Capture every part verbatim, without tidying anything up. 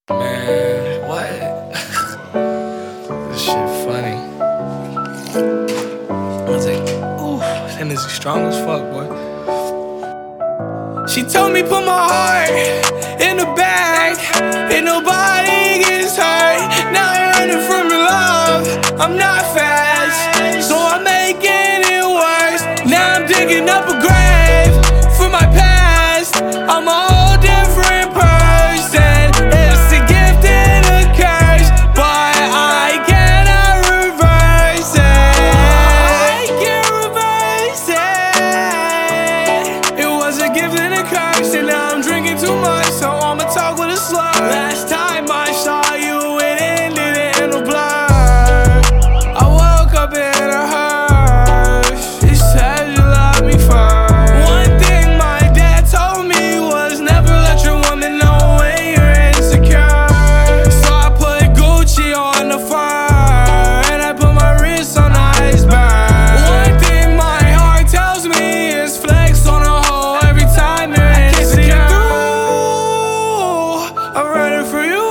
Man, what? This shit funny. I was like, ooh, that nigga strong as fuck, boy. She told me put my heart in the bag, and nobody gets hurt. Now I'm running from your love. I'm not fast, so I'm making it worse. Now I'm digging up a grave for my past. I'm a whole different person. It's a gift and a curse, but I cannot reverse it. I can't reverse it. It was a gift and a curse, and now I'm drinking too much, so I'ma talk with a slur. Last time I saw you, it ended in a blur. I woke up in a hearse. She said you love me first. One thing my dad told me was never let your woman know when you're insecure. So I put Gucci on the fur, and I put my wrist on the iceberg. One thing my heart tells me is flex on a hoe every time they're insecure. I'm running for you.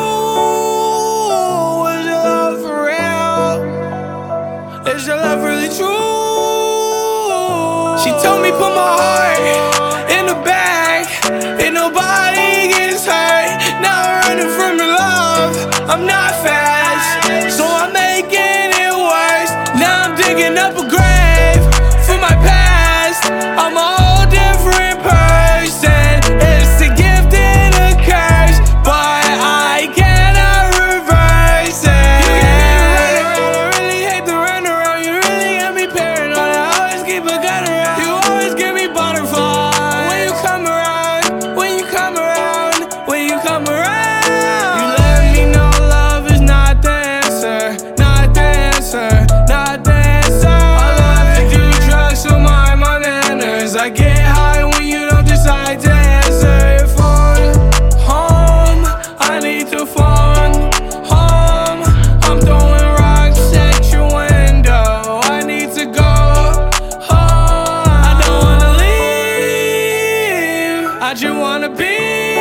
Is your love for real? Is your love really true? She told me put my heart in the bag, and nobody gets hurt. Now I'm running from your love. I'm not fast, so I'm making it worse. Now I'm digging up a grave for my past. I'm a whole different person. It's a gift and a curse, but I cannot reverse it. You get me run around, I really hate to run around. You really got me paranoid, I always keep a gun around. You always give me butterflies when you come around, when you come around, when you come around. You let me know love is not the answer, not the answer, not the answer. I love to do drugs to mind my manners. I get high when you don't decide to answer your phone. Home, I need to phone. Home, I'm throwing rocks at your window. I need to go home. I don't wanna leave, I just wanna be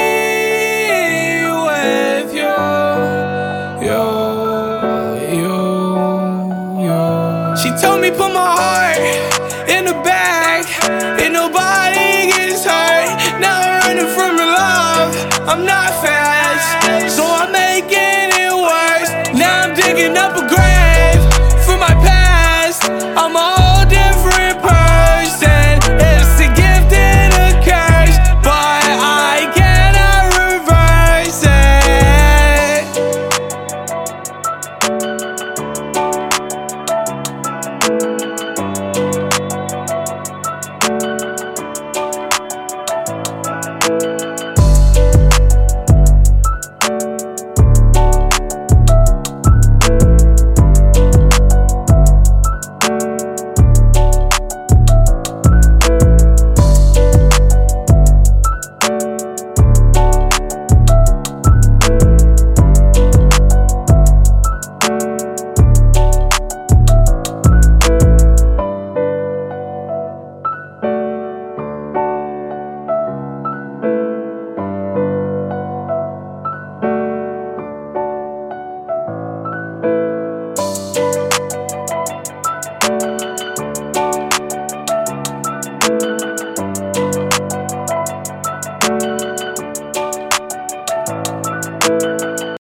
with you. You, you, you. She told me put my heart in the bag, and nobody gets hurt. Now I'm running from your love. I'm not